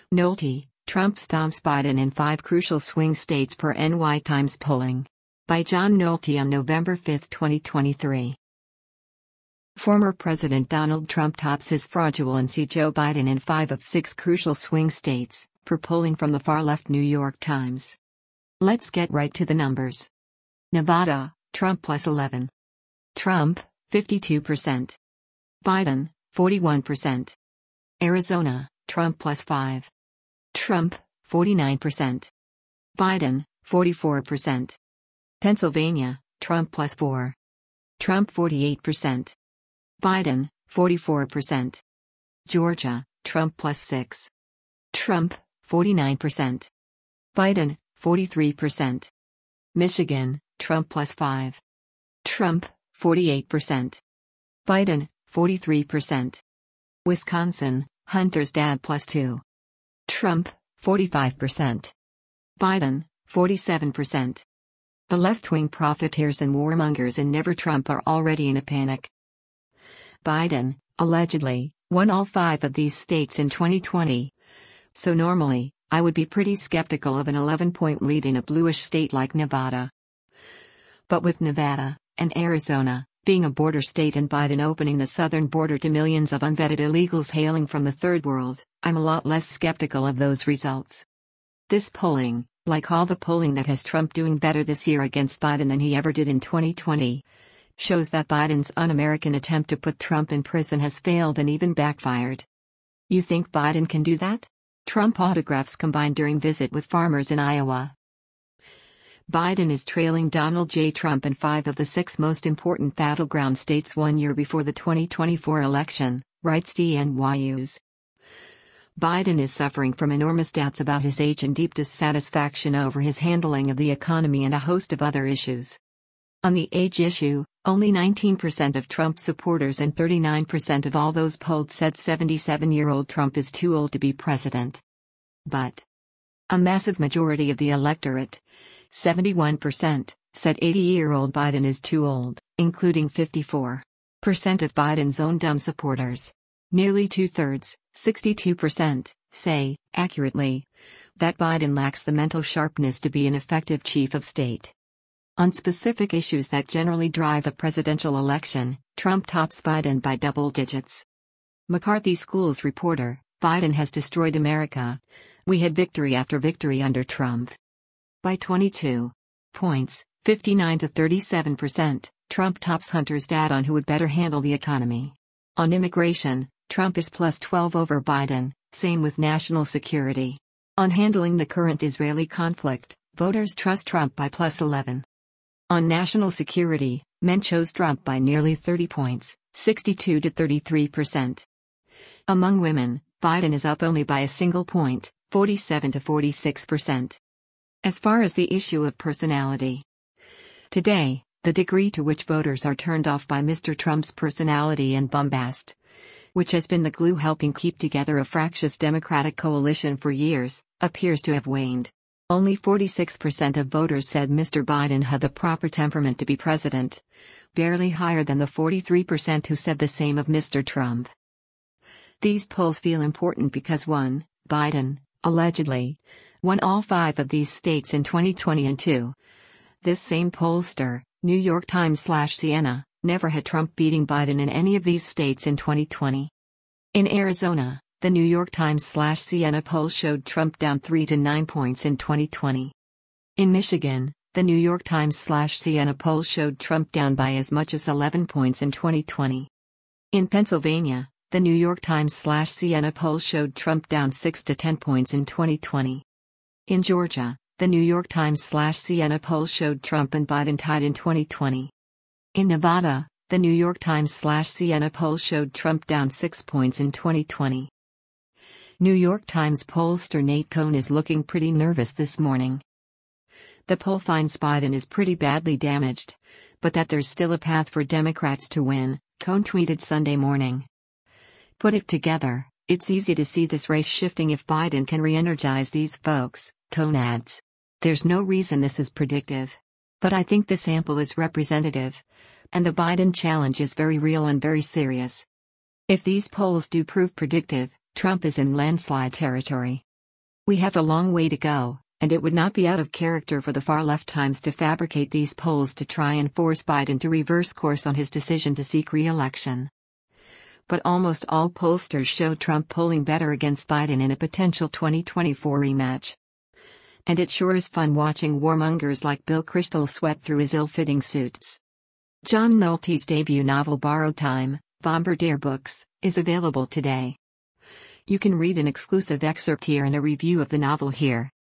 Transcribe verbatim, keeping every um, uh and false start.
Nolte, Trump stomps Biden in five crucial swing states per N Y Times polling. By John Nolte on November fifth, twenty twenty-three. Former President Donald Trump tops his fraudulency Joe Biden in five of six crucial swing states, per polling from the far-left New York Times. Let's get right to the numbers. Nevada, Trump plus eleven. Trump, fifty-two percent. Biden, forty-one percent. Arizona, Trump plus five. Trump, forty-nine percent. Biden, forty-four percent. Pennsylvania, Trump plus four. Trump forty-eight percent. Biden, forty-four percent. Georgia, Trump plus six. Trump, forty-nine percent. Biden, forty-three percent. Michigan, Trump plus five. Trump, forty-eight percent. Biden, forty-three percent. Wisconsin, Hunter's dad plus two. Trump, forty-five percent. Biden, forty-seven percent. The left-wing profiteers and warmongers in Never Trump are already in a panic. Biden, allegedly, won all five of these states in twenty twenty. So normally, I would be pretty skeptical of an eleven-point lead in a bluish state like Nevada. But with Nevada, and Arizona, being a border state and Biden opening the southern border to millions of unvetted illegals hailing from the third world, I'm a lot less skeptical of those results. This polling, like all the polling that has Trump doing better this year against Biden than he ever did in twenty twenty, shows that Biden's un-American attempt to put Trump in prison has failed and even backfired. You think Biden can do that? Trump autographs combined during visit with farmers in Iowa. Biden is trailing Donald J. Trump in five of the six most important battleground states one year before the twenty twenty-four election, writes D N Y News. Biden is suffering from enormous doubts about his age and deep dissatisfaction over his handling of the economy and a host of other issues. On the age issue, only nineteen percent of Trump supporters and thirty-nine percent of all those polled said seventy-seven-year-old Trump is too old to be president. But a massive majority of the electorate, seventy-one percent, said eighty-year-old Biden is too old, including fifty-four percent of Biden's own dumb supporters. Nearly two-thirds, sixty-two percent, say, accurately, that Biden lacks the mental sharpness to be an effective chief of state. On specific issues that generally drive a presidential election, Trump tops Biden by double digits. McCarthy School's reporter, Biden has destroyed America. We had victory after victory under Trump. By twenty-two points, fifty-nine to thirty-seven percent, Trump tops Hunter's dad on who would better handle the economy. On immigration, Trump is plus twelve over Biden, same with national security. On handling the current Israeli conflict, voters trust Trump by plus eleven. On national security, men chose Trump by nearly thirty points, sixty-two to thirty-three percent. Among women, Biden is up only by a single point, forty-seven to forty-six percent. As far as the issue of personality. Today, the degree to which voters are turned off by Mister Trump's personality and bombast, which has been the glue helping keep together a fractious Democratic coalition for years, appears to have waned. Only forty-six percent of voters said Mister Biden had the proper temperament to be president, barely higher than the forty-three percent who said the same of Mister Trump. These polls feel important because one, Biden, allegedly, won all five of these states in twenty twenty and two. This same pollster, New York Times slash Siena, never had Trump beating Biden in any of these states in twenty twenty. In Arizona, the New York Times slash Siena poll showed Trump down three to nine points in twenty twenty. In Michigan, the New York Times slash Siena poll showed Trump down by as much as eleven points in twenty twenty. In Pennsylvania, the New York Times slash Siena poll showed Trump down six to ten points in twenty twenty. In Georgia, the New York Times slash Siena poll showed Trump and Biden tied in twenty twenty. In Nevada, the New York Times slash Siena poll showed Trump down six points in twenty twenty. New York Times pollster Nate Cohn is looking pretty nervous this morning. The poll finds Biden is pretty badly damaged, but that there's still a path for Democrats to win, Cohn tweeted Sunday morning. Put it together, it's easy to see this race shifting if Biden can re-energize these folks, Cohn adds. There's no reason this is predictive. But I think the sample is representative. And the Biden challenge is very real and very serious. If these polls do prove predictive, Trump is in landslide territory. We have a long way to go, and it would not be out of character for the far-left Times to fabricate these polls to try and force Biden to reverse course on his decision to seek re-election. But almost all pollsters show Trump polling better against Biden in a potential twenty twenty-four rematch. And it sure is fun watching warmongers like Bill Kristol sweat through his ill-fitting suits. John Nolte's debut novel Borrowed Time, Bombardier Books, is available today. You can read an exclusive excerpt here and a review of the novel here.